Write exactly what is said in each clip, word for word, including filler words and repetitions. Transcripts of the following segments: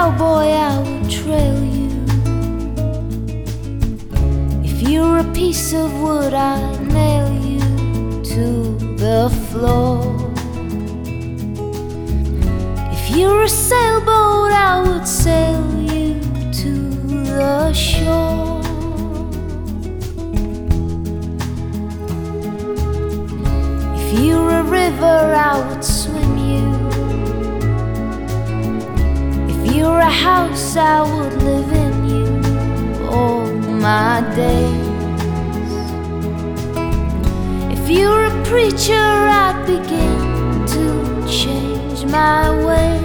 cowboy, I would trail you. If you're a piece of wood, I'd nail you to the floor. If you're a sailboat, I would sail you to the shore. If you're a river, I would swim you. If you're a house, I would live in you all my days. If you're a preacher, I'd begin to change my ways.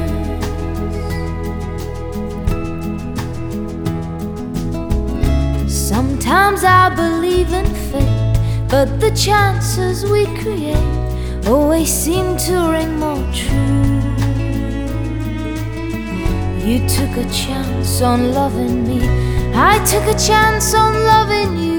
Sometimes I believe in fate, but the chances we create always seem to ring more true. You took a chance on loving me, I took a chance on loving you.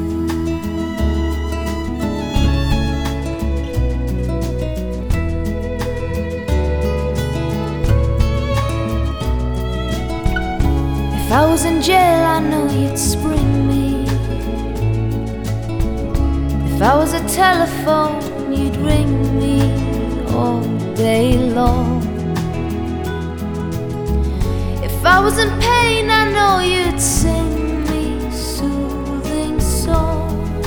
If I was in jail, I know you'd spring me. If I was a telephone, you'd ring me all day long. If I was in pain, I know you'd sing me soothing songs.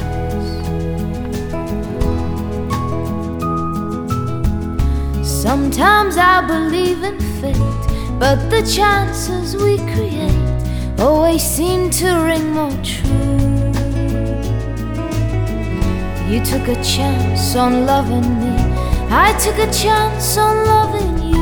Sometimes I believe in fate, but the chances we create always seem to ring more true. You took a chance on loving me, I took a chance on loving you.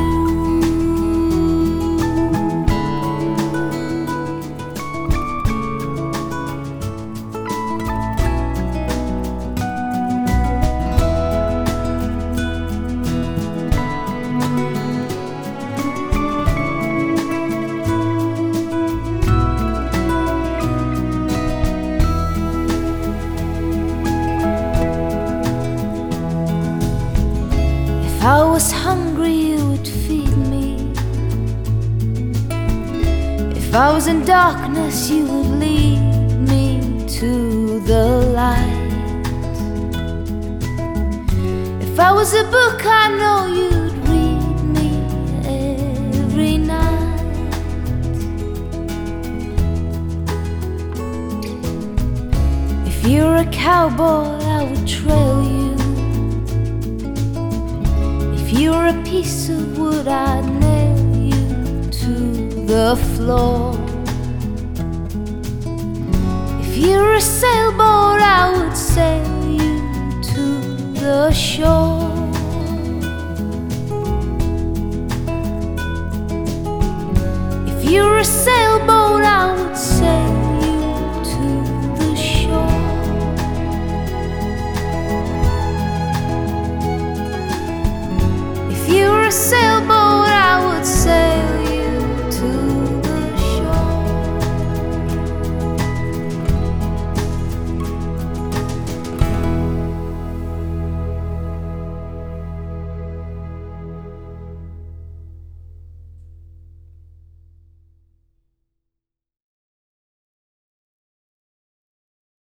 If I was hungry, you would feed me. If I was in darkness, you would lead me to the light. If I was a book, I know you'd read me every night. If you're a cowboy, I would trail you. If you're a piece of wood, I'd nail you to the floor. If you're a sailboat, I would sail you to the shore. If you're a sailboat,